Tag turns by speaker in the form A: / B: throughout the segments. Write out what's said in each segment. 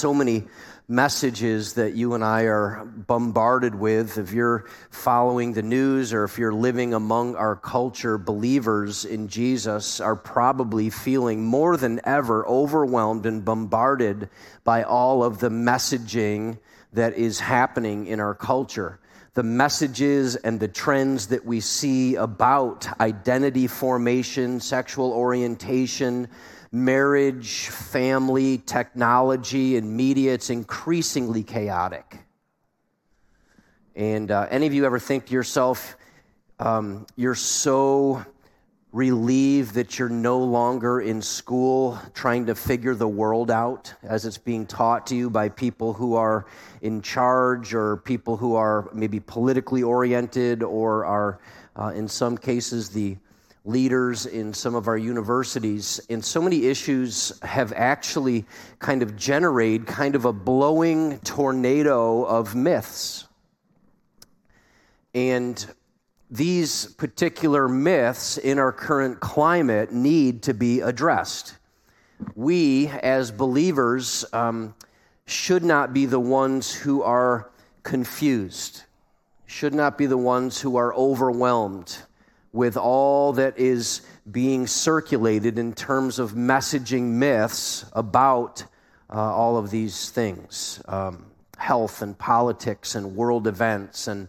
A: so many messages that you and I are bombarded with. If you're following the news or if you're living among our culture, believers in Jesus are probably feeling more than ever overwhelmed and bombarded by all of the messaging that is happening in our culture. The messages and the trends that we see about identity formation, sexual orientation, marriage, family, technology, and media, it's increasingly chaotic. And any of you ever think to yourself, you're so relieved that you're no longer in school trying to figure the world out as it's being taught to you by people who are in charge or people who are maybe politically oriented or are, in some cases, the leaders in some of our universities? And so many issues have actually kind of generated kind of a blowing tornado of myths. And these particular myths in our current climate need to be addressed. We, as believers, should not be the ones who are confused, should not be the ones who are overwhelmed with all that is being circulated in terms of messaging myths about all of these things, health and politics and world events. And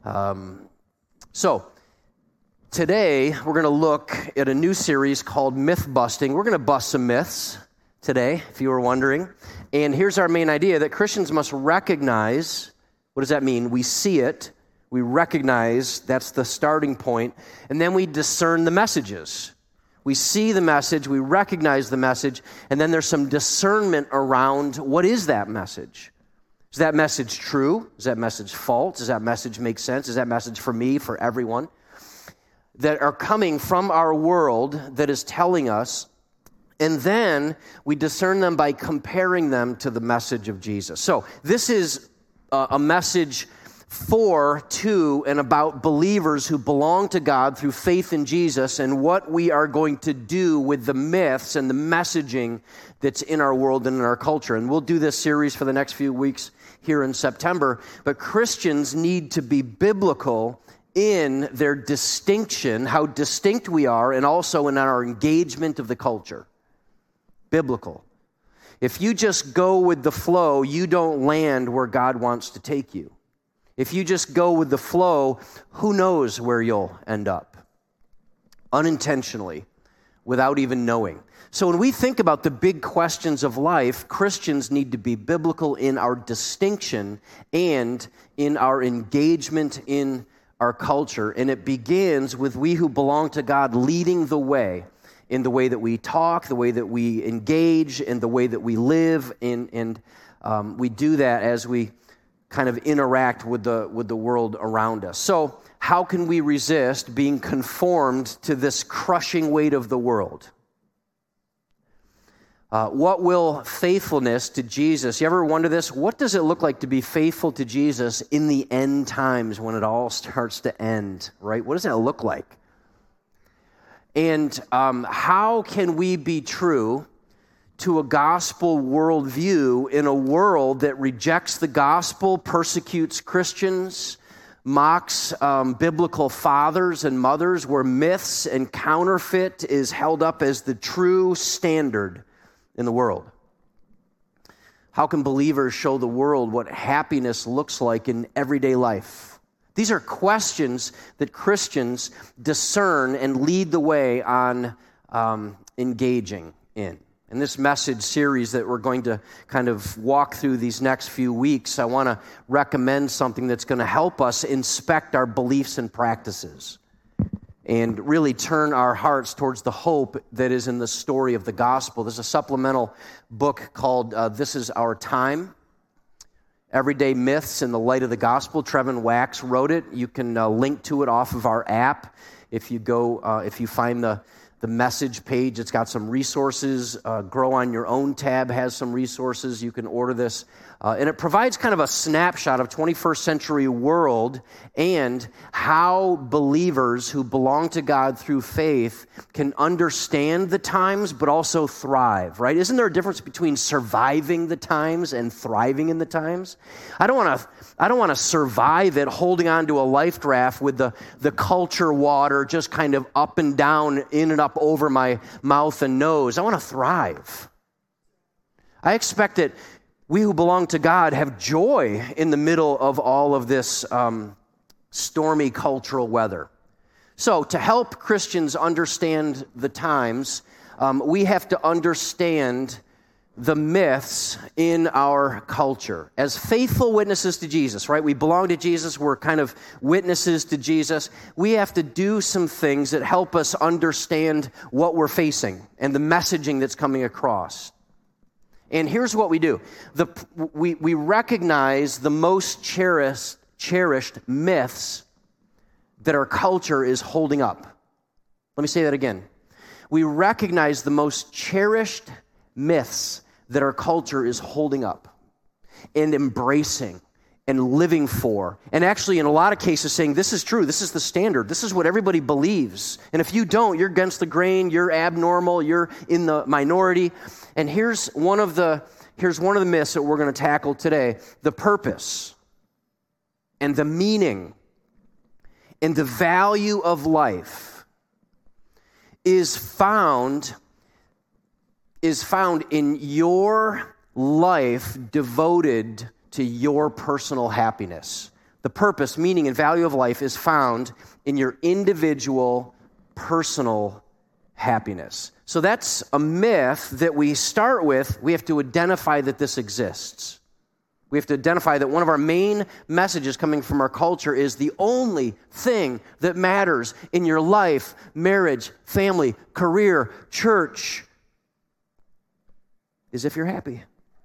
A: so today we're going to look at a new series called Myth Busting. We're going to bust some myths today, if you were wondering. And here's our main idea, that Christians must recognize, what does that mean? We see it. We recognize, that's the starting point, and then we discern the messages. We see the message, we recognize the message, and then there's some discernment around what is that message. Is that message true? Is that message false? Does that message make sense? Is that message for me, for everyone? That are coming from our world that is telling us, and then we discern them by comparing them to the message of Jesus. So this is a message for, to, and about believers who belong to God through faith in Jesus and what we are going to do with the myths and the messaging that's in our world and in our culture. And we'll do this series for the next few weeks here in September. But Christians need to be biblical in their distinction, how distinct we are, and also in our engagement of the culture. Biblical. If you just go with the flow, you don't land where God wants to take you. If you just go with the flow, who knows where you'll end up? Unintentionally, without even knowing. So when we think about the big questions of life, Christians need to be biblical in our distinction and in our engagement in our culture. And it begins with we who belong to God leading the way in the way that we talk, the way that we engage, and the way that we live. And we do that as we kind of interact with the world around us. So how can we resist being conformed to this crushing weight of the world? What will faithfulness to Jesus, you ever wonder this? What does it look like to be faithful to Jesus in the end times when it all starts to end, right? What does that look like? And how can we be true to a gospel worldview in a world that rejects the gospel, persecutes Christians, mocks biblical fathers and mothers, where myths and counterfeit is held up as the true standard in the world? How can believers show the world what happiness looks like in everyday life? These are questions that Christians discern and lead the way on engaging in. In this message series that we're going to kind of walk through these next few weeks, I want to recommend something that's going to help us inspect our beliefs and practices and really turn our hearts towards the hope that is in the story of the gospel. There's a supplemental book called This Is Our Time, Everyday Myths in the Light of the Gospel. Trevin Wax wrote it. You can link to it off of our app. If you go, if you find the message page, it's got some resources. Grow on Your Own tab has some resources. You can order this And it provides kind of a snapshot of 21st century world and how believers who belong to God through faith can understand the times but also thrive, right? Isn't there a difference between surviving the times and thriving in the times? I don't want to survive it holding on to a life raft with the culture water just kind of up and down, in and up over my mouth and nose. I want to thrive. I expect that we who belong to God have joy in the middle of all of this stormy cultural weather. So to help Christians understand the times, we have to understand the myths in our culture. As faithful witnesses to Jesus, right? We belong to Jesus. We're kind of witnesses to Jesus. We have to do some things that help us understand what we're facing and the messaging that's coming across. And here's what we do. We recognize the most cherished myths that our culture is holding up. Let me say that again. We recognize the most cherished myths that our culture is holding up and embracing and living for. And actually, in a lot of cases, saying, this is true, this is the standard, this is what everybody believes. And if you don't, you're against the grain, you're abnormal, you're in the minority. And here's one of the myths that we're going to tackle today. The purpose and the meaning and the value of life is found in your life devoted to your personal happiness. The purpose, meaning, and value of life is found in your individual personal happiness. So that's a myth that we start with. We have to identify that this exists. We have to identify that one of our main messages coming from our culture is the only thing that matters in your life, marriage, family, career, church, is if you're happy.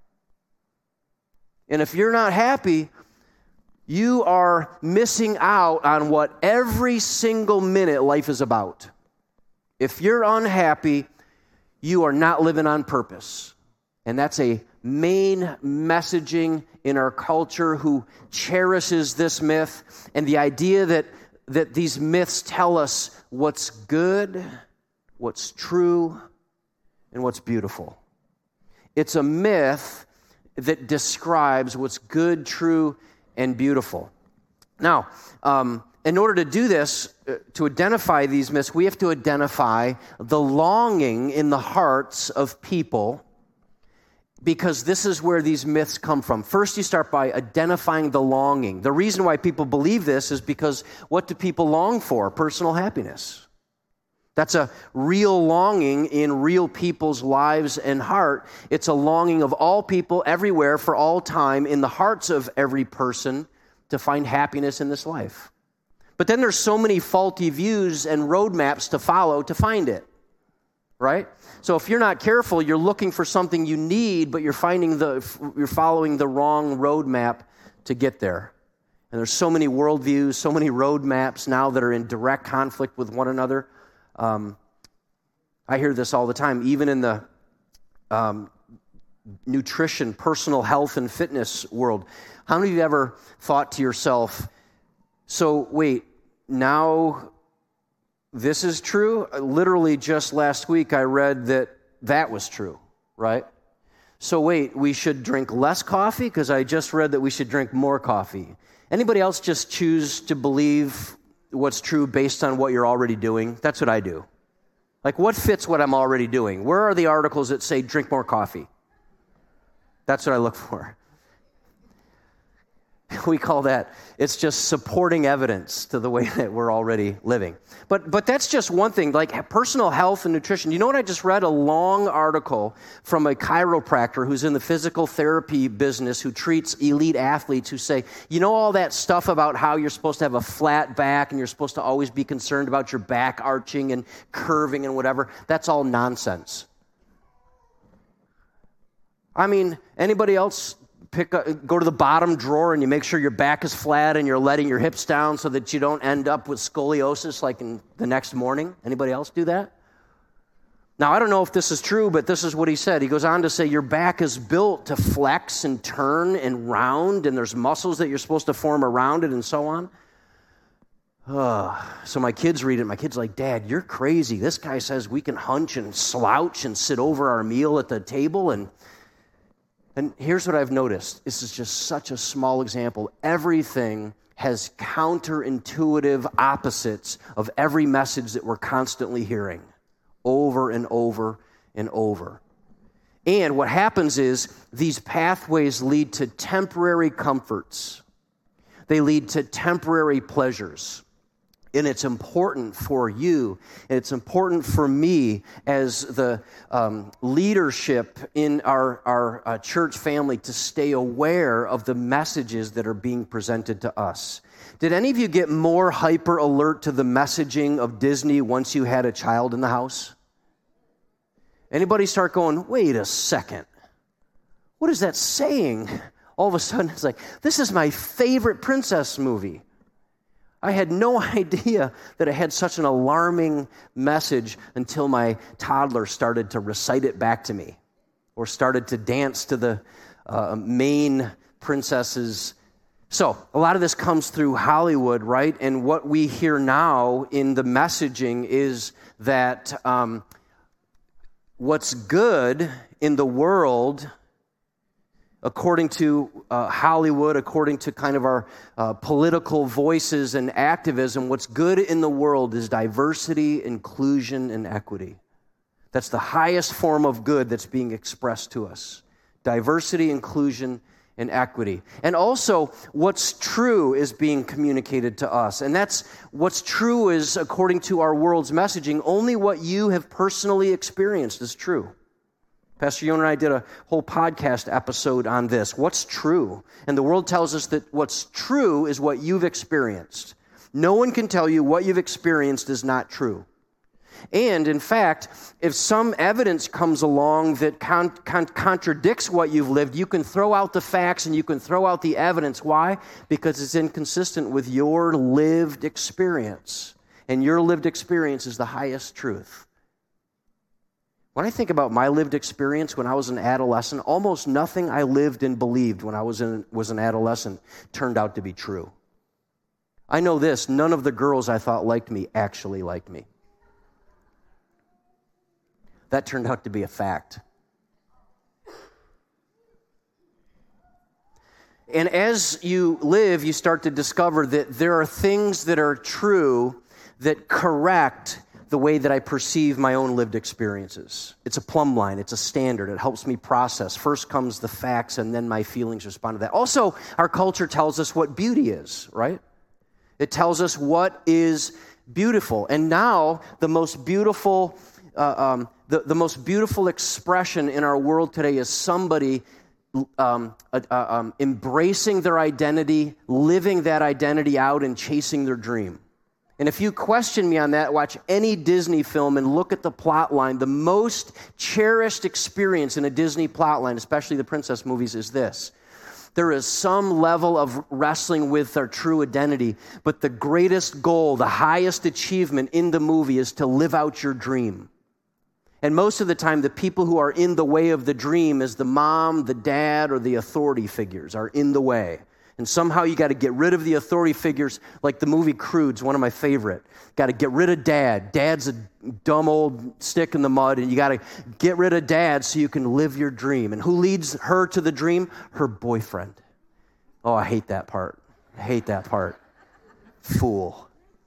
A: And if you're not happy, you are missing out on what every single minute life is about. If you're unhappy, you are not living on purpose. And that's a main messaging in our culture who cherishes this myth and the idea that these myths tell us what's good, what's true, and what's beautiful. It's a myth that describes what's good, true, and beautiful. Now, in order to do this, to identify these myths, we have to identify the longing in the hearts of people, because this is where these myths come from. First, you start by identifying the longing. The reason why people believe this is because what do people long for? Personal happiness. That's a real longing in real people's lives and heart. It's a longing of all people everywhere for all time in the hearts of every person to find happiness in this life. But then there's so many faulty views and roadmaps to follow to find it, right? So if you're not careful, you're looking for something you need, but you're following the wrong roadmap to get there. And there's so many worldviews, so many roadmaps now that are in direct conflict with one another. I hear this all the time, even in the nutrition, personal health, and fitness world. How many of you ever thought to yourself, so wait, now this is true? Literally just last week I read that was true, right? So wait, we should drink less coffee because I just read that we should drink more coffee. Anybody else just choose to believe what's true based on what you're already doing? That's what I do. Like, what fits what I'm already doing? Where are the articles that say drink more coffee? That's what I look for. We call that, it's just supporting evidence to the way that we're already living. But that's just one thing, like personal health and nutrition. You know what I just read? A long article from a chiropractor who's in the physical therapy business who treats elite athletes who say, you know all that stuff about how you're supposed to have a flat back and you're supposed to always be concerned about your back arching and curving and whatever? That's all nonsense. I mean, anybody else go to the bottom drawer and you make sure your back is flat and you're letting your hips down so that you don't end up with scoliosis like in the next morning? Anybody else do that? Now, I don't know if this is true, but this is what he said. He goes on to say, your back is built to flex and turn and round, and there's muscles that you're supposed to form around it and so on. So my kids read it. My kid's like, Dad, you're crazy. This guy says we can hunch and slouch and sit over our meal at the table. And here's what I've noticed. This is just such a small example. Everything has counterintuitive opposites of every message that we're constantly hearing over and over and over. And what happens is these pathways lead to temporary comforts. They lead to temporary pleasures. And it's important for you, and it's important for me as the leadership in our church family to stay aware of the messages that are being presented to us. Did any of you get more hyper alert to the messaging of Disney once you had a child in the house? Anybody start going, wait a second, what is that saying? All of a sudden it's like, this is my favorite princess movie. I had no idea that it had such an alarming message until my toddler started to recite it back to me or started to dance to the main princesses. So a lot of this comes through Hollywood, right? And what we hear now in the messaging is that what's good in the world, according to Hollywood, according to kind of our political voices and activism, what's good in the world is diversity, inclusion, and equity. That's the highest form of good that's being expressed to us. Diversity, inclusion, and equity. And also, what's true is being communicated to us. And that's what's true is, according to our world's messaging, only what you have personally experienced is true. Pastor Yon and I did a whole podcast episode on this. What's true? And the world tells us that what's true is what you've experienced. No one can tell you what you've experienced is not true. And in fact, if some evidence comes along that contradicts what you've lived, you can throw out the facts and you can throw out the evidence. Why? Because it's inconsistent with your lived experience. And your lived experience is the highest truth. When I think about my lived experience when I was an adolescent, almost nothing I lived and believed when I was an adolescent turned out to be true. I know this, none of the girls I thought liked me actually liked me. That turned out to be a fact. And as you live, you start to discover that there are things that are true that correct the way that I perceive my own lived experiences. It's a plumb line. It's a standard. It helps me process. First comes the facts, and then my feelings respond to that. Also, our culture tells us what beauty is, right? It tells us what is beautiful. And now, the most beautiful, the most beautiful expression in our world today is somebody embracing their identity, living that identity out, and chasing their dream. And if you question me on that, watch any Disney film and look at the plot line. The most cherished experience in a Disney plot line, especially the princess movies, is this. There is some level of wrestling with their true identity, but the greatest goal, the highest achievement in the movie is to live out your dream. And most of the time, the people who are in the way of the dream is the mom, the dad, or the authority figures are in the way. And somehow you got to get rid of the authority figures, like the movie Croods, one of my favorite. Got to get rid of dad. Dad's a dumb old stick in the mud, and you got to get rid of dad so you can live your dream. And who leads her to the dream? Her boyfriend. Oh, I hate that part. I hate that part. Fool.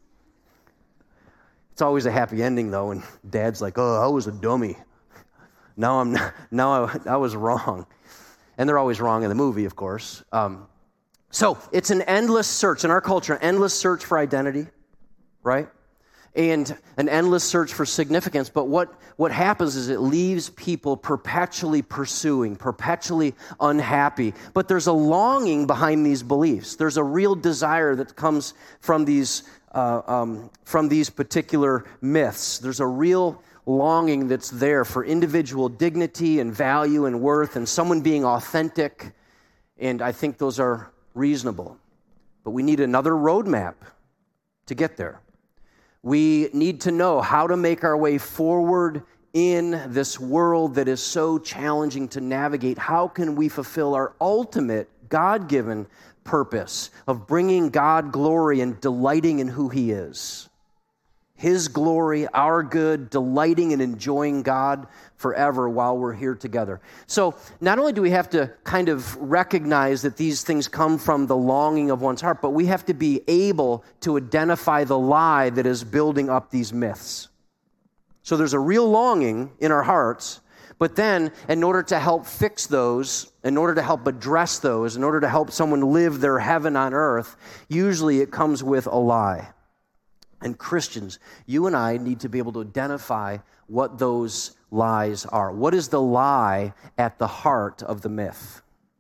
A: It's always a happy ending, though, and dad's like, oh, I was a dummy. Now I was wrong. And they're always wrong in the movie, of course. So it's an endless search in our culture, an endless search for identity, right? And an endless search for significance. But what happens is it leaves people perpetually pursuing, perpetually unhappy. But there's a longing behind these beliefs. There's a real desire that comes from these particular myths. There's a real longing that's there for individual dignity and value and worth and someone being authentic. And I think those are reasonable. But we need another roadmap to get there. We need to know how to make our way forward in this world that is so challenging to navigate, how can we fulfill our ultimate God-given purpose of bringing God glory and delighting in who He is? His glory, our good, delighting and enjoying God forever while we're here together. So not only do we have to kind of recognize that these things come from the longing of one's heart, but we have to be able to identify the lie that is building up these myths. So there's a real longing in our hearts, but then in order to help fix those, in order to help address those, in order to help someone live their heaven on earth, usually it comes with a lie. And Christians, you and I need to be able to identify what those lies are. What is the lie at the heart of the myth?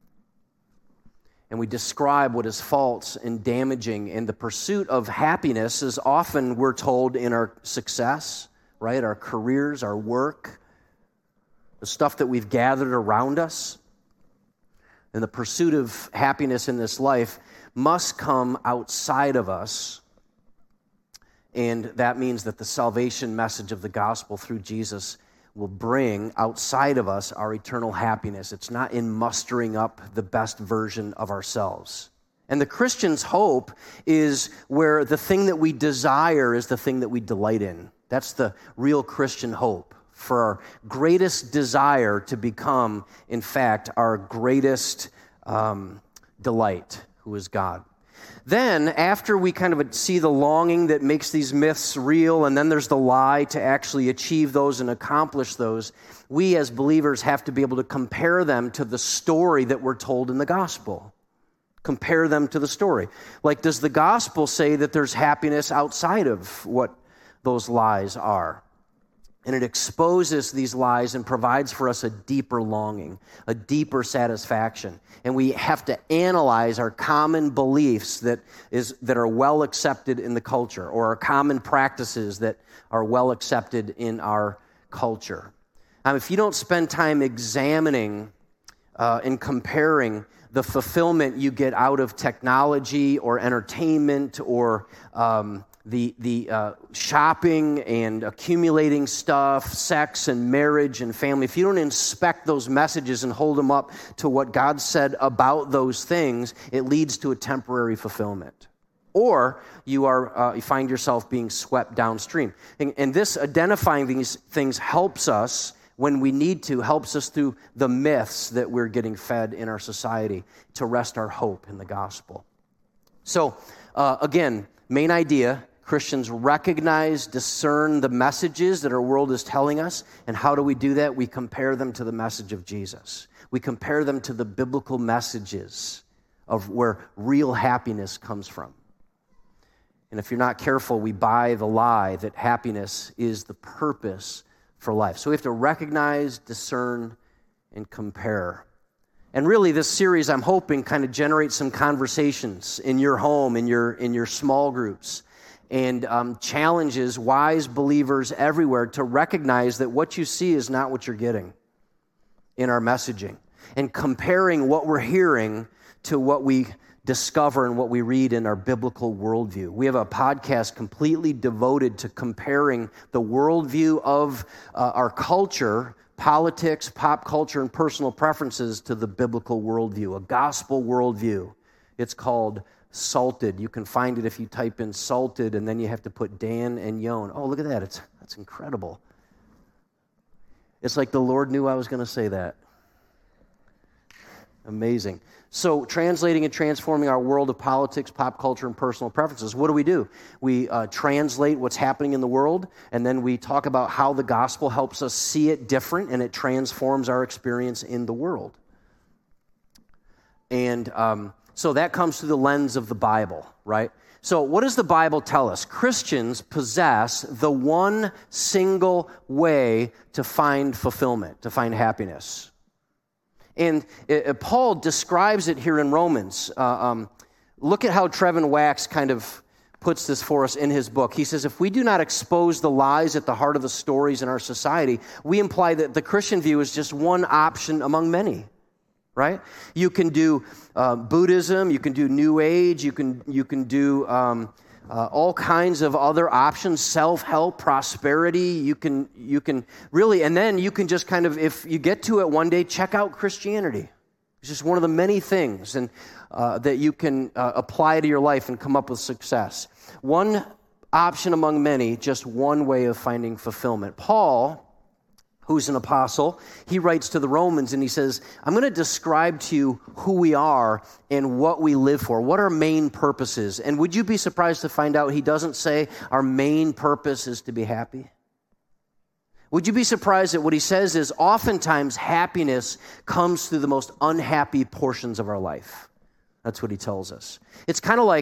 A: And we describe what is false and damaging. And the pursuit of happiness is often, we're told, in our success, right? Our careers, our work, the stuff that we've gathered around us. And the pursuit of happiness in this life must come outside of us. And that means that the salvation message of the gospel through Jesus will bring outside of us our eternal happiness. It's not in mustering up the best version of ourselves. And the Christian's hope is where the thing that we desire is the thing that we delight in. That's the real Christian hope, for our greatest desire to become, in fact, our greatest delight, who is God. Then, after we kind of see the longing that makes these myths real, and then there's the lie to actually achieve those and accomplish those, we as believers have to be able to compare them to the story that we're told in the gospel. Compare them to the story. Like, does the gospel say that there's happiness outside of what those lies are? And it exposes these lies and provides for us a deeper longing, a deeper satisfaction. And we have to analyze our common beliefs that are well accepted in the culture, or our common practices that are well accepted in our culture. If you don't spend time examining and comparing the fulfillment you get out of technology or entertainment or the shopping and accumulating stuff, sex and marriage and family, if you don't inspect those messages and hold them up to what God said about those things, it leads to a temporary fulfillment. Or you find yourself being swept downstream. And this identifying these things helps us when we need to, helps us through the myths that we're getting fed in our society to rest our hope in the gospel. So, again, main idea, Christians recognize, discern the messages that our world is telling us. And how do we do that? We compare them to the message of Jesus. We compare them to the biblical messages of where real happiness comes from. And if you're not careful, we buy the lie that happiness is the purpose for life. So we have to recognize, discern, and compare. And really, this series, I'm hoping, kind of generates some conversations in your home, in your small groups, and challenges wise believers everywhere to recognize that what you see is not what you're getting in our messaging, and comparing what we're hearing to what we discover and what we read in our biblical worldview. We have a podcast completely devoted to comparing the worldview of our culture, politics, pop culture, and personal preferences to the biblical worldview, a gospel worldview. It's called Salted. You can find it if you type in Salted, and then you have to put Dan and Yon. Oh, look at that. That's incredible. It's like the Lord knew I was going to say that. Amazing. So translating and transforming our world of politics, pop culture, and personal preferences. What do? We translate what's happening in the world, and then we talk about how the gospel helps us see it different, and it transforms our experience in the world. And so that comes through the lens of the Bible, right? So what does the Bible tell us? Christians possess the one single way to find fulfillment, to find happiness. And Paul describes it here in Romans. Look at how Trevin Wax kind of puts this for us in his book. He says, if we do not expose the lies at the heart of the stories in our society, we imply that the Christian view is just one option among many, right? You can do Buddhism, you can do New Age, you can do all kinds of other options, self-help, prosperity. You can really, and then you can just kind of, if you get to it one day, check out Christianity. It's just one of the many things and that you can apply to your life and come up with success. One option among many, just one way of finding fulfillment. Paul, who's an apostle, he writes to the Romans and he says, I'm going to describe to you who we are and what we live for, what our main purpose is. And would you be surprised to find out he doesn't say our main purpose is to be happy? Would you be surprised that what he says is oftentimes happiness comes through the most unhappy portions of our life? That's what he tells us. It's kind of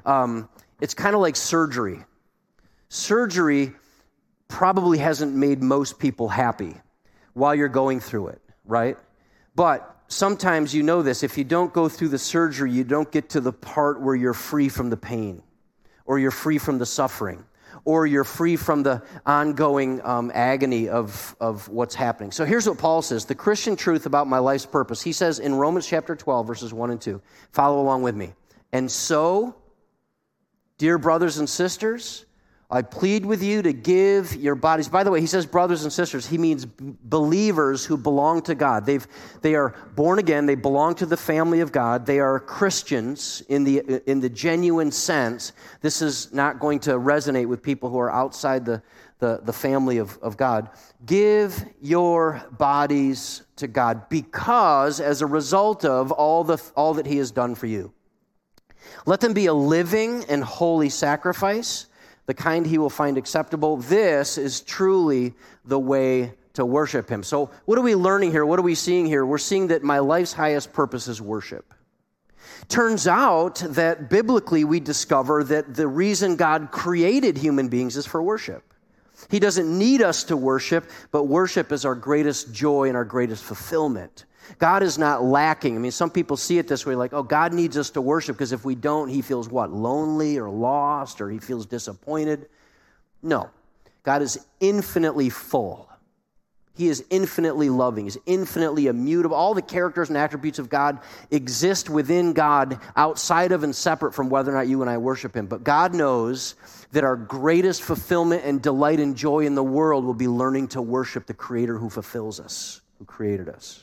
A: like surgery. Surgery probably hasn't made most people happy while you're going through it, right? But sometimes you know this. If you don't go through the surgery, you don't get to the part where you're free from the pain, or you're free from the suffering, or you're free from the ongoing agony of what's happening. So here's what Paul says, the Christian truth about my life's purpose. He says in Romans chapter 12, verses 1 and 2, follow along with me. And so, dear brothers and sisters, I plead with you to give your bodies. By the way, he says brothers and sisters. He means believers who belong to God. They are born again. They belong to the family of God. They are Christians in the genuine sense. This is not going to resonate with people who are outside the family of God. Give your bodies to God because as a result of all that he has done for you. Let them be a living and holy sacrifice, the kind he will find acceptable. This is truly the way to worship him. So what are we learning here? What are we seeing here? We're seeing that my life's highest purpose is worship. Turns out that biblically we discover that the reason God created human beings is for worship. He doesn't need us to worship, but worship is our greatest joy and our greatest fulfillment. God is not lacking. I mean, some people see it this way, like, oh, God needs us to worship because if we don't, he feels what? Lonely or lost or he feels disappointed. No. God is infinitely full. He is infinitely loving. He's infinitely immutable. All the characters and attributes of God exist within God, outside of and separate from whether or not you and I worship him. But God knows that our greatest fulfillment and delight and joy in the world will be learning to worship the Creator who fulfills us, who created us.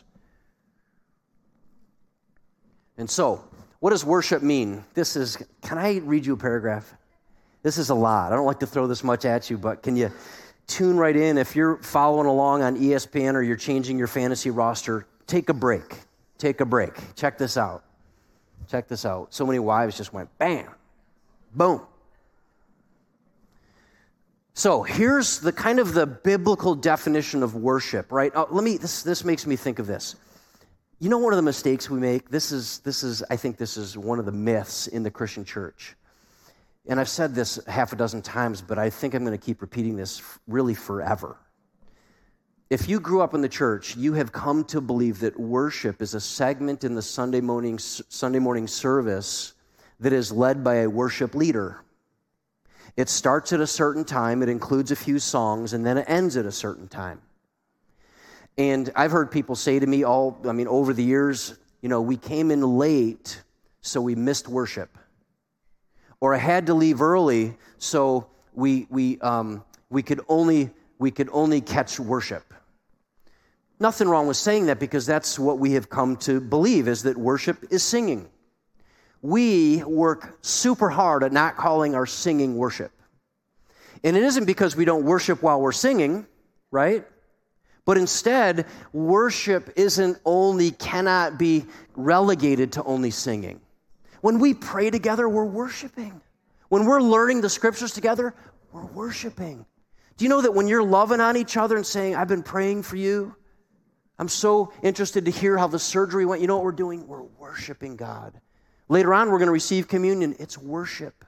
A: And so, what does worship mean? Can I read you a paragraph? This is a lot. I don't like to throw this much at you, but can you tune right in? If you're following along on ESPN or you're changing your fantasy roster, take a break. Take a break. Check this out. Check this out. So many wives just went bam, boom. So here's the kind of the biblical definition of worship, right? This makes me think of this. You know, one of the mistakes we make, I think this is one of the myths in the Christian church. And I've said this half a dozen times, but I think I'm going to keep repeating this really forever. If you grew up in the church, you have come to believe that worship is a segment in the Sunday morning service that is led by a worship leader. It starts at a certain time, it includes a few songs, and then it ends at a certain time. And I've heard people say to me over the years, we came in late, so we missed worship. Or I had to leave early, so we could only catch worship. Nothing wrong with saying that because that's what we have come to believe, is that worship is singing. We work super hard at not calling our singing worship. And it isn't because we don't worship while we're singing, right? But instead, worship cannot be relegated to only singing. When we pray together, we're worshiping. When we're learning the scriptures together, we're worshiping. Do you know that when you're loving on each other and saying, I've been praying for you, I'm so interested to hear how the surgery went, you know what we're doing? We're worshiping God. Later on, we're going to receive communion. It's worship.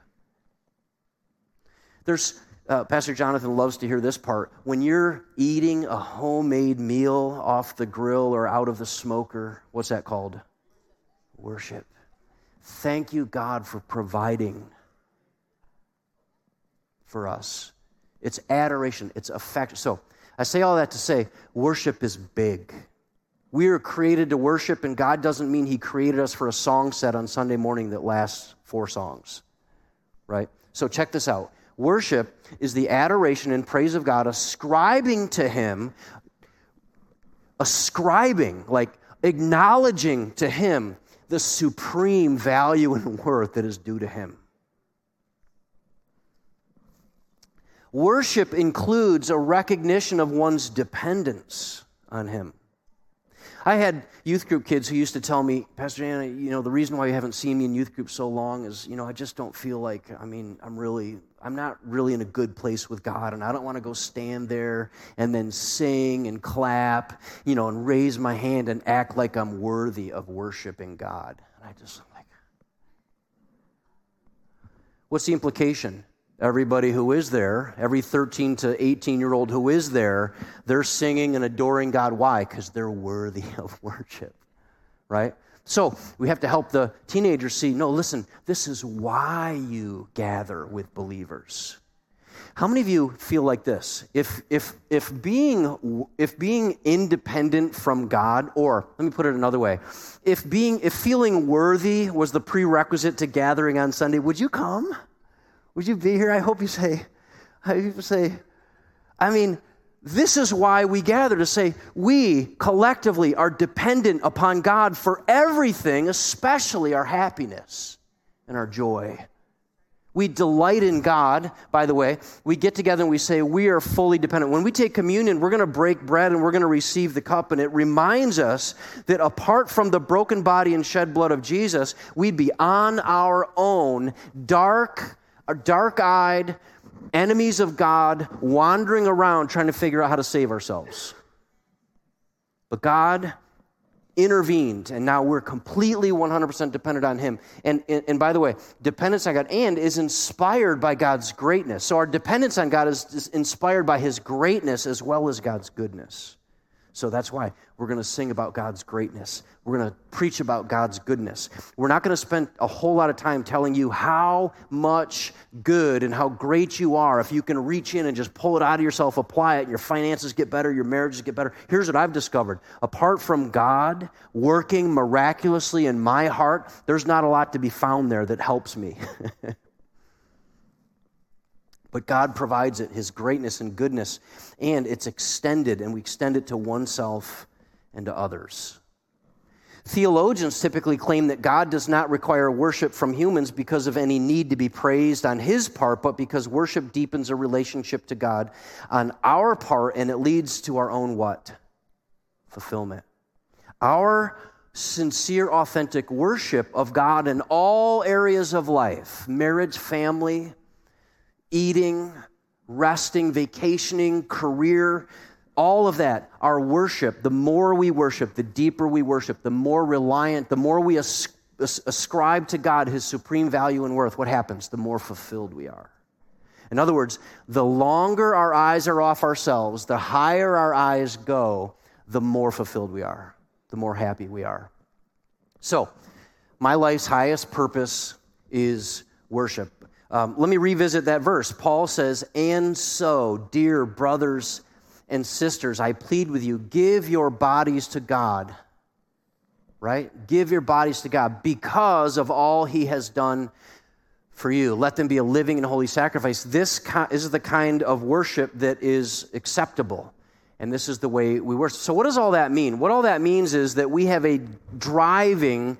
A: Pastor Jonathan loves to hear this part. When you're eating a homemade meal off the grill or out of the smoker, what's that called? Worship. Thank you, God, for providing for us. It's adoration. It's affection. So I say all that to say worship is big. We are created to worship, and God doesn't mean he created us for a song set on Sunday morning that lasts 4 songs, right? So check this out. Worship is the adoration and praise of God, ascribing to him, like acknowledging to him the supreme value and worth that is due to him. Worship includes a recognition of one's dependence on him. I had youth group kids who used to tell me, Pastor Dan, the reason why you haven't seen me in youth group so long is, I just don't feel like, I'm not really in a good place with God, and I don't want to go stand there and then sing and clap, and raise my hand and act like I'm worthy of worshiping God. And I just like, what's the implication? Everybody who is there, every 13 to 18-year-old who is there, they're singing and adoring God. Why? Because they're worthy of worship, right? So we have to help the teenagers see, no, listen, this is why you gather with believers. How many of you feel like this? If being independent from God, or let me put it another way, if feeling worthy was the prerequisite to gathering on Sunday, would you come? Would you be here? I hope you say, this is why we gather, to say we collectively are dependent upon God for everything, especially our happiness and our joy. We delight in God, by the way. We get together and we say we are fully dependent. When we take communion, we're going to break bread and we're going to receive the cup, and it reminds us that apart from the broken body and shed blood of Jesus, we'd be on our own, dark-eyed enemies of God, wandering around trying to figure out how to save ourselves. But God intervened, and now we're completely 100% dependent on him. And by the way, dependence on God is inspired by God's greatness. So our dependence on God is inspired by his greatness as well as God's goodness. So that's why we're going to sing about God's greatness. We're going to preach about God's goodness. We're not going to spend a whole lot of time telling you how much good and how great you are if you can reach in and just pull it out of yourself, apply it, your finances get better, your marriages get better. Here's what I've discovered. Apart from God working miraculously in my heart, there's not a lot to be found there that helps me. But God provides it, his greatness and goodness, and it's extended, and we extend it to oneself and to others. Theologians typically claim that God does not require worship from humans because of any need to be praised on his part, but because worship deepens a relationship to God on our part, and it leads to our own what? Fulfillment. Our sincere, authentic worship of God in all areas of life, marriage, family, eating, resting, vacationing, career, all of that, our worship, the more we worship, the deeper we worship, the more reliant, the more we ascribe to God his supreme value and worth, what happens? The more fulfilled we are. In other words, the longer our eyes are off ourselves, the higher our eyes go, the more fulfilled we are, the more happy we are. So, my life's highest purpose is worship. Let me revisit that verse. Paul says, and so, dear brothers and sisters, I plead with you, give your bodies to God, right? Give your bodies to God because of all he has done for you. Let them be a living and holy sacrifice. This is the kind of worship that is acceptable, and this is the way we worship. So what does all that mean? What all that means is that we have a driving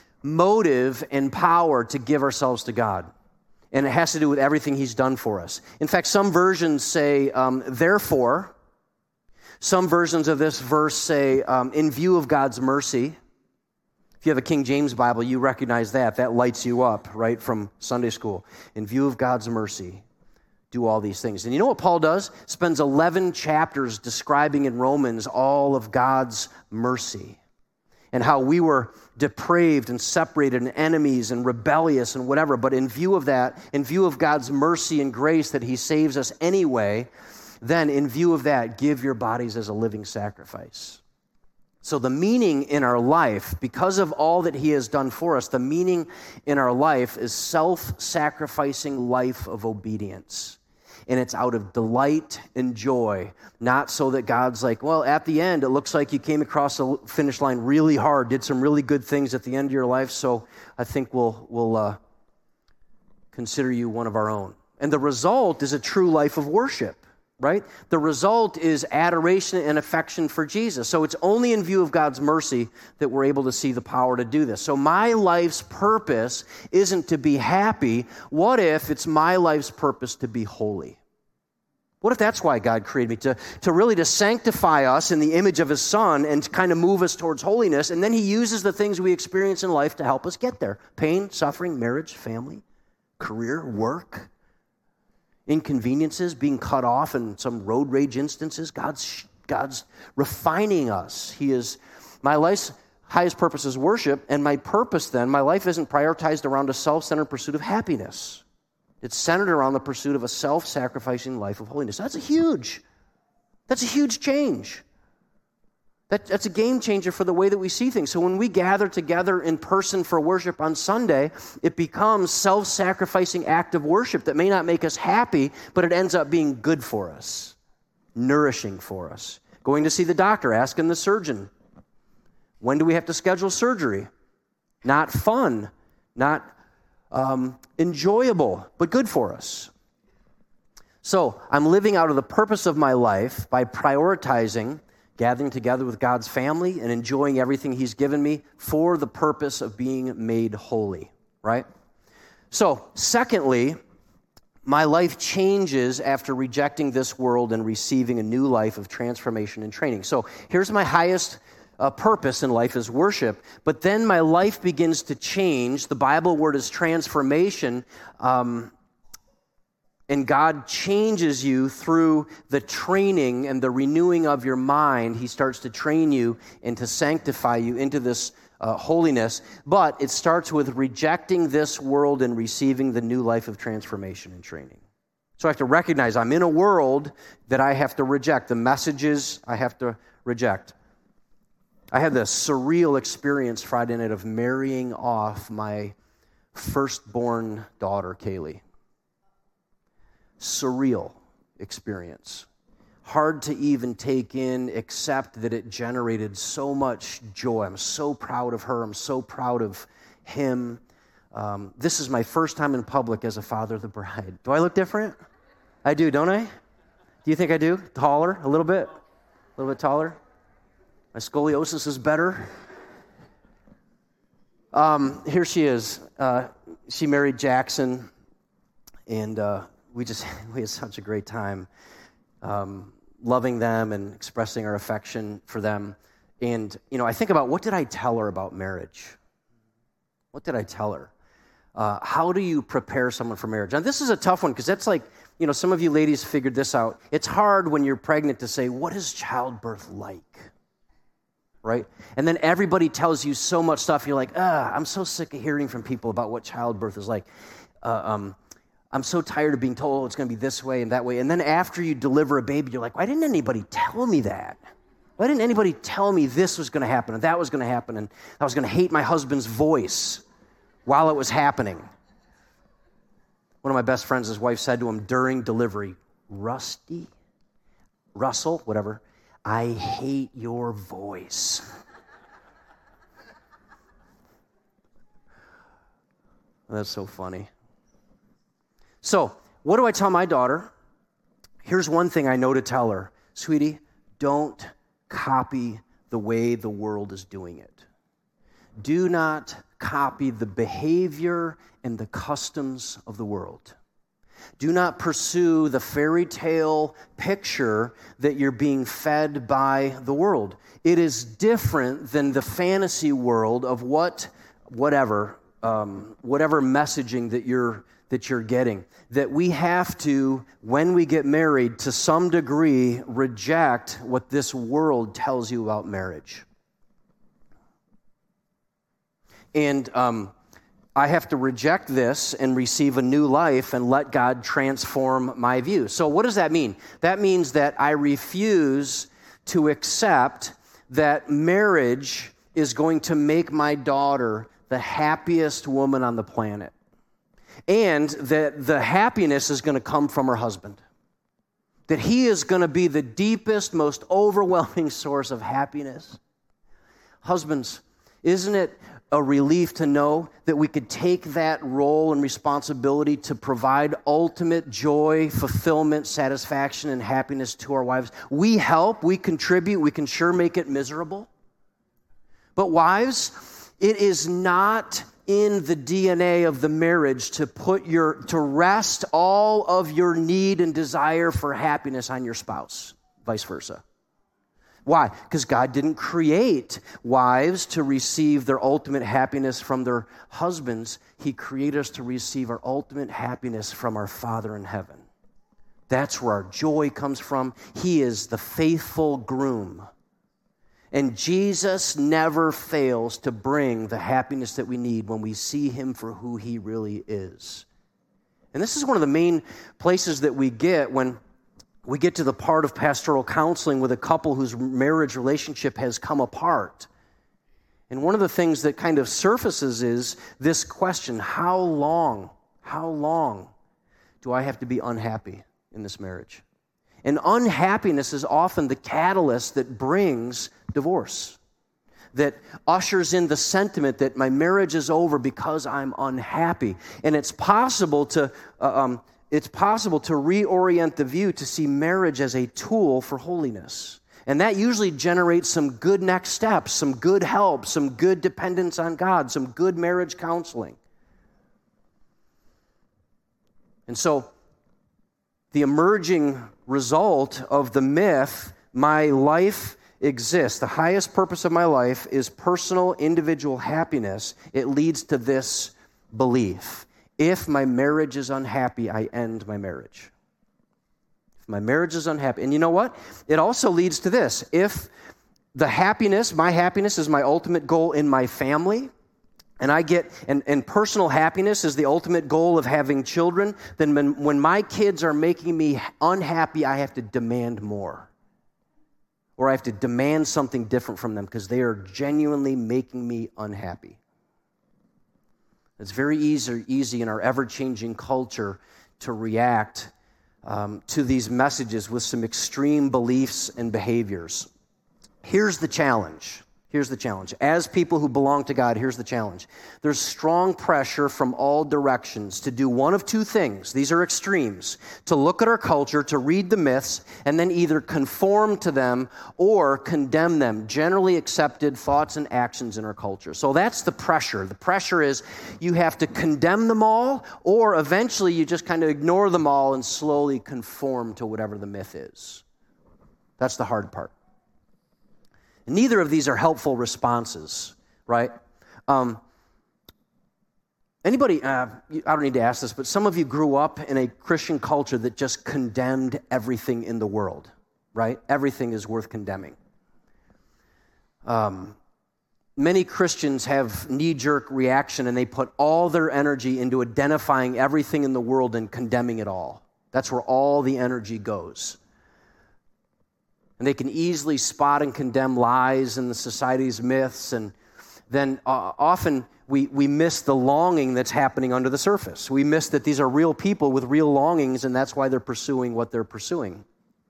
A: motive and power to give ourselves to God. And it has to do with everything he's done for us. In fact, some versions say, therefore. Some versions of this verse say, in view of God's mercy. If you have a King James Bible, you recognize that. That lights you up, right, from Sunday school. In view of God's mercy, do all these things. And you know what Paul does? Spends 11 chapters describing in Romans all of God's mercy and how we were depraved and separated and enemies and rebellious and whatever. But in view of that, in view of God's mercy and grace that he saves us anyway, then in view of that, give your bodies as a living sacrifice. So the meaning in our life, because of all that he has done for us, the meaning in our life is self-sacrificing life of obedience. And it's out of delight and joy, not so that God's like, well, at the end, it looks like you came across the finish line really hard, did some really good things at the end of your life, so I think we'll consider you one of our own. And the result is a true life of worship, right? The result is adoration and affection for Jesus. So it's only in view of God's mercy that we're able to see the power to do this. So my life's purpose isn't to be happy. What if it's my life's purpose to be holy? What if that's why God created me? To really sanctify us in the image of his Son and kind of move us towards holiness. And then he uses the things we experience in life to help us get there. Pain, suffering, marriage, family, career, work, inconveniences, being cut off in some road rage instances. God's refining us. My life's highest purpose is worship, and my purpose then, my life isn't prioritized around a self-centered pursuit of happiness. It's centered around the pursuit of a self-sacrificing life of holiness. That's a huge change. That's a game changer for the way that we see things. So when we gather together in person for worship on Sunday, it becomes self-sacrificing act of worship that may not make us happy, but it ends up being good for us, nourishing for us. Going to see the doctor, asking the surgeon, when do we have to schedule surgery? Not fun, not enjoyable, but good for us. So I'm living out of the purpose of my life by prioritizing gathering together with God's family and enjoying everything he's given me for the purpose of being made holy, right? So, secondly, my life changes after rejecting this world and receiving a new life of transformation and training. So here's my highest purpose in life is worship, but then my life begins to change. The Bible word is transformation, and God changes you through the training and the renewing of your mind. He starts to train you and to sanctify you into this holiness, but it starts with rejecting this world and receiving the new life of transformation and training. So I have to recognize I'm in a world that I have to reject, the messages I have to reject. I had this surreal experience Friday night of marrying off my firstborn daughter, Kaylee. Surreal experience. Hard to even take in, except that it generated so much joy. I'm so proud of her. I'm so proud of him. This is my first time in public as a father of the bride. Do I look different? I do, don't I? Do you think I do? Taller, a little bit taller? My scoliosis is better. Here she is. She married Jackson, and we had such a great time loving them and expressing our affection for them. And, I think about, what did I tell her about marriage? What did I tell her? How do you prepare someone for marriage? Now, this is a tough one because that's like, some of you ladies figured this out. It's hard when you're pregnant to say, what is childbirth like? Right? And then everybody tells you so much stuff. You're like, I'm so sick of hearing from people about what childbirth is like. I'm so tired of being told it's going to be this way and that way. And then after you deliver a baby, you're like, why didn't anybody tell me that? Why didn't anybody tell me this was going to happen and that was going to happen and I was going to hate my husband's voice while it was happening? One of my best friends, his wife said to him during delivery, Russell, whatever, I hate your voice. That's so funny. So, what do I tell my daughter? Here's one thing I know to tell her. Sweetie, don't copy the way the world is doing it. Do not copy the behavior and the customs of the world. Do not pursue the fairy tale picture that you're being fed by the world. It is different than the fantasy world of whatever messaging that you're getting. That we have to, when we get married, to some degree, reject what this world tells you about marriage. And I have to reject this and receive a new life and let God transform my view. So what does that mean? That means that I refuse to accept that marriage is going to make my daughter the happiest woman on the planet. And that the happiness is going to come from her husband. That he is going to be the deepest, most overwhelming source of happiness. Husbands, isn't it a relief to know that we could take that role and responsibility to provide ultimate joy, fulfillment, satisfaction, and happiness to our wives? We help, we contribute, we can sure make it miserable. But wives, it is not in the DNA of the marriage to rest all of your need and desire for happiness on your spouse, vice versa. Why? Because God didn't create wives to receive their ultimate happiness from their husbands. He created us to receive our ultimate happiness from our Father in heaven. That's where our joy comes from. He is the faithful groom. And Jesus never fails to bring the happiness that we need when we see him for who he really is. And this is one of the main places that we get when we get to the part of pastoral counseling with a couple whose marriage relationship has come apart. And one of the things that kind of surfaces is this question: how long do I have to be unhappy in this marriage? And unhappiness is often the catalyst that brings divorce, that ushers in the sentiment that my marriage is over because I'm unhappy. And it's possible to reorient the view to see marriage as a tool for holiness. And that usually generates some good next steps, some good help, some good dependence on God, some good marriage counseling. And so the emerging result of the myth, my life exists, the highest purpose of my life is personal, individual happiness, it leads to this belief: if my marriage is unhappy, I end my marriage. If my marriage is unhappy, and you know what? It also leads to this: if my happiness is my ultimate goal in my family, and personal happiness is the ultimate goal of having children, then when my kids are making me unhappy, I have to demand more. Or I have to demand something different from them because they are genuinely making me unhappy. It's very easy in our ever-changing culture to react to these messages with some extreme beliefs and behaviors. Here's the challenge. As people who belong to God, here's the challenge. There's strong pressure from all directions to do one of two things. These are extremes. To look at our culture, to read the myths, and then either conform to them or condemn them, generally accepted thoughts and actions in our culture. So that's the pressure. The pressure is you have to condemn them all, or eventually you just kind of ignore them all and slowly conform to whatever the myth is. That's the hard part. Neither of these are helpful responses, right? Anybody, I don't need to ask this, but some of you grew up in a Christian culture that just condemned everything in the world, right? Everything is worth condemning. Many Christians have knee-jerk reaction, and they put all their energy into identifying everything in the world and condemning it all. That's where all the energy goes. And they can easily spot and condemn lies in the society's myths. And then often we miss the longing that's happening under the surface. We miss that these are real people with real longings, and that's why they're pursuing what they're pursuing.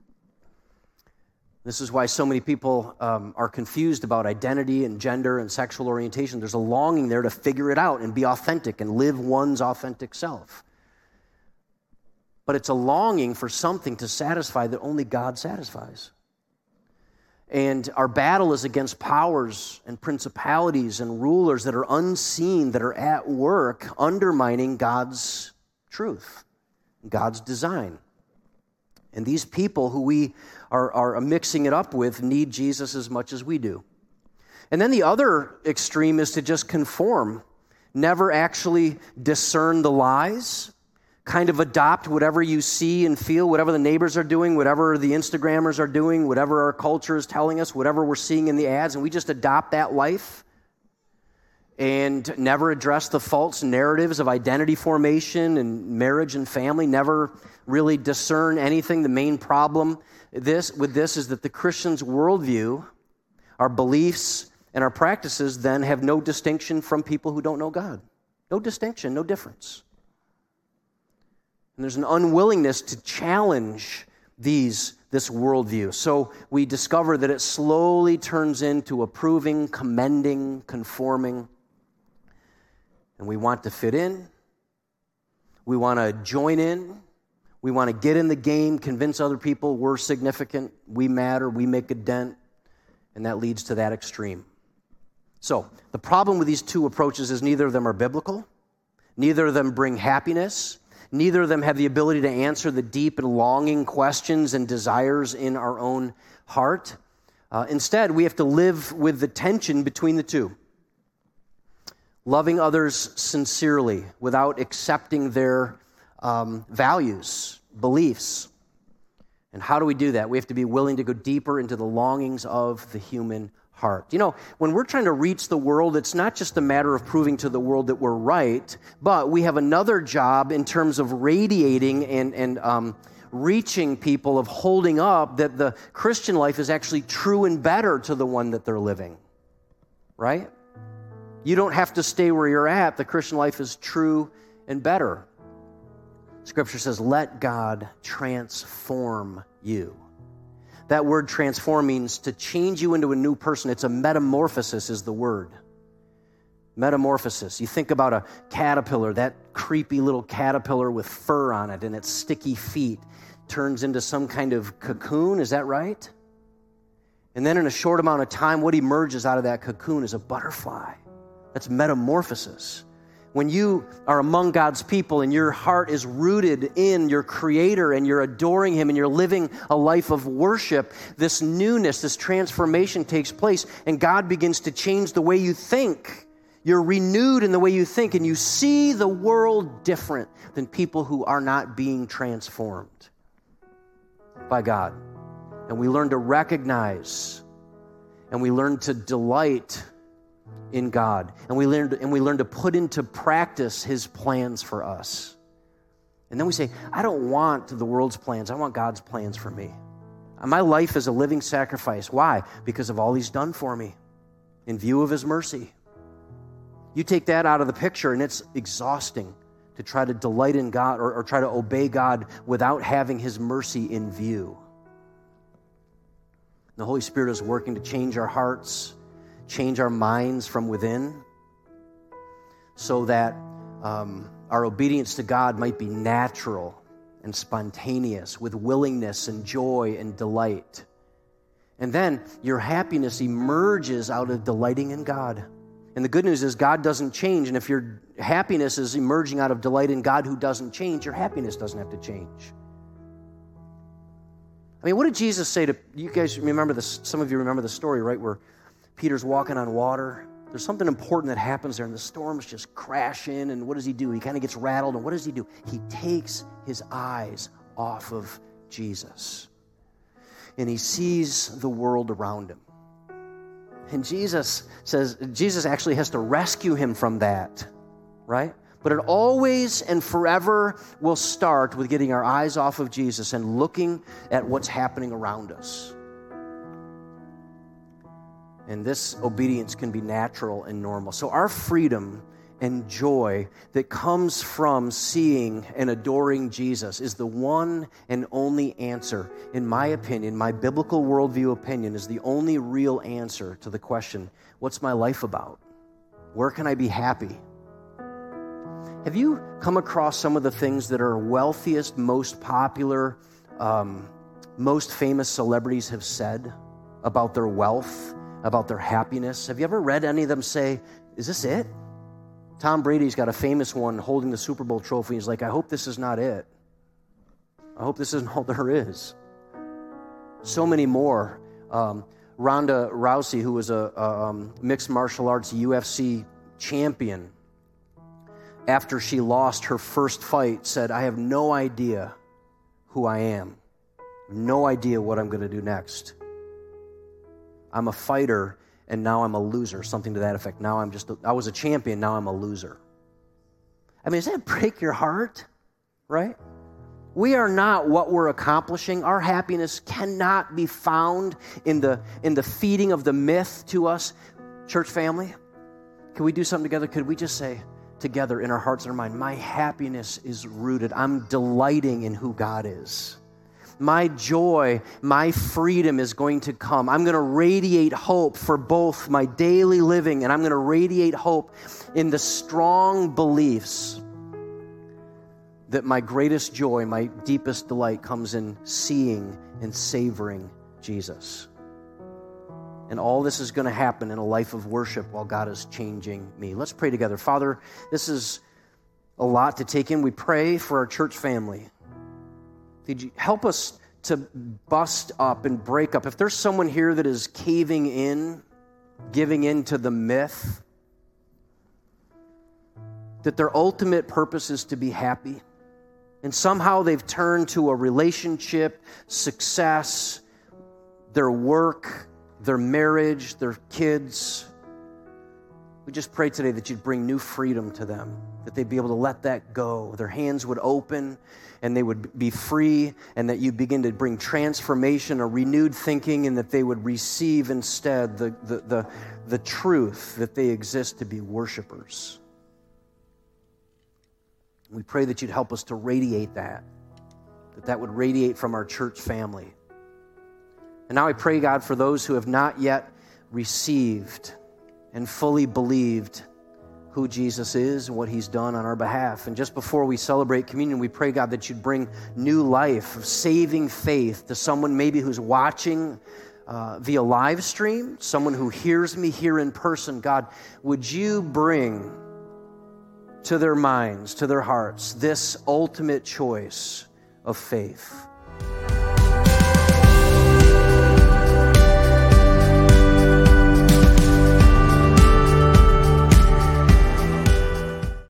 A: This is why so many people are confused about identity and gender and sexual orientation. There's a longing there to figure it out and be authentic and live one's authentic self. But it's a longing for something to satisfy that only God satisfies. And our battle is against powers and principalities and rulers that are unseen, that are at work undermining God's truth, God's design. And these people who we are mixing it up with need Jesus as much as we do. And then the other extreme is to just conform, never actually discern the lies, kind of adopt whatever you see and feel, whatever the neighbors are doing, whatever the Instagrammers are doing, whatever our culture is telling us, whatever we're seeing in the ads, and we just adopt that life and never address the false narratives of identity formation and marriage and family, never really discern anything. The main problem with this is that the Christian's worldview, our beliefs and our practices then have no distinction from people who don't know God. No distinction, no difference. And there's an unwillingness to challenge this worldview. So we discover that it slowly turns into approving, commending, conforming. and we want to fit in. We want to join in. We want to get in the game, convince other people we're significant, we matter, we make a dent, and that leads to that extreme. So, the problem with these two approaches is neither of them are biblical, neither of them bring happiness, neither of them have the ability to answer the deep and longing questions and desires in our own heart. Instead, we have to live with the tension between the two. Loving others sincerely without accepting their values, beliefs. And how do we do that? We have to be willing to go deeper into the longings of the human heart. You know, when we're trying to reach the world, it's not just a matter of proving to the world that we're right, but we have another job in terms of radiating and reaching people, of holding up that the Christian life is actually true and better to the one that they're living, right? You don't have to stay where you're at. The Christian life is true and better. Scripture says, let God transform you. That word transform means to change you into a new person. It's a metamorphosis is the word. Metamorphosis. You think about a caterpillar, that creepy little caterpillar with fur on it and its sticky feet turns into some kind of cocoon. Is that right? And then in a short amount of time, what emerges out of that cocoon is a butterfly. That's metamorphosis. When you are among God's people and your heart is rooted in your Creator and you're adoring Him and you're living a life of worship, this newness, this transformation takes place, and God begins to change the way you think. You're renewed in the way you think, and you see the world different than people who are not being transformed by God. And we learn to recognize and we learn to delight in God, and we learn to put into practice His plans for us. And then we say, I don't want the world's plans. I want God's plans for me. My life is a living sacrifice. Why? Because of all He's done for me in view of His mercy. You take that out of the picture, and it's exhausting to try to delight in God or try to obey God without having His mercy in view. The Holy Spirit is working to change our hearts, change our minds from within, so that our obedience to God might be natural and spontaneous, with willingness and joy and delight. And then your happiness emerges out of delighting in God. And the good news is God doesn't change. And if your happiness is emerging out of delight in God who doesn't change, your happiness doesn't have to change. I mean, what did Jesus say to, you guys remember this, some of you remember the story, right, where Peter's walking on water. There's something important that happens there, and the storms just crash in, and what does he do? He kind of gets rattled, and what does he do? He takes his eyes off of Jesus, and he sees the world around him. And Jesus actually has to rescue him from that, right? But it always and forever will start with getting our eyes off of Jesus and looking at what's happening around us. And this obedience can be natural and normal. So our freedom and joy that comes from seeing and adoring Jesus is the one and only answer, in my opinion, my biblical worldview opinion, is the only real answer to the question, what's my life about? Where can I be happy? Have you come across some of the things that our wealthiest, most popular, most famous celebrities have said about their wealth, about their happiness? Have you ever read any of them say, is this it? Tom Brady's got a famous one holding the Super Bowl trophy. He's like, I hope this is not it. I hope this isn't all there is. So many more. Ronda Rousey, who was a mixed martial arts UFC champion, after she lost her first fight, said, I have no idea who I am. No idea what I'm going to do next. I'm a fighter, and now I'm a loser, something to that effect. Now I was a champion, now I'm a loser. I mean, does that break your heart? Right? We are not what we're accomplishing. Our happiness cannot be found in the feeding of the myth to us. Church family, can we do something together? Could we just say together in our hearts and our mind, my happiness is rooted. I'm delighting in who God is. my joy, my freedom is going to come. I'm going to radiate hope for both my daily living, and I'm going to radiate hope in the strong beliefs that my greatest joy, my deepest delight comes in seeing and savoring Jesus. And all this is going to happen in a life of worship while God is changing me. Let's pray together. Father, this is a lot to take in. We pray for our church family. Did you help us to bust up and break up? If there's someone here that is caving in, giving in to the myth, that their ultimate purpose is to be happy, and somehow they've turned to a relationship, success, their work, their marriage, their kids. We just pray today that you'd bring new freedom to them, that they'd be able to let that go. Their hands would open and they would be free, and that you begin to bring transformation, a renewed thinking, and that they would receive instead the truth that they exist to be worshipers. We pray that you'd help us to radiate that would radiate from our church family. And now I pray, God, for those who have not yet received and fully believed who Jesus is and what he's done on our behalf. And just before we celebrate communion, we pray, God, that you'd bring new life of saving faith to someone maybe who's watching via live stream, someone who hears me here in person. God, would you bring to their minds, to their hearts, this ultimate choice of faith?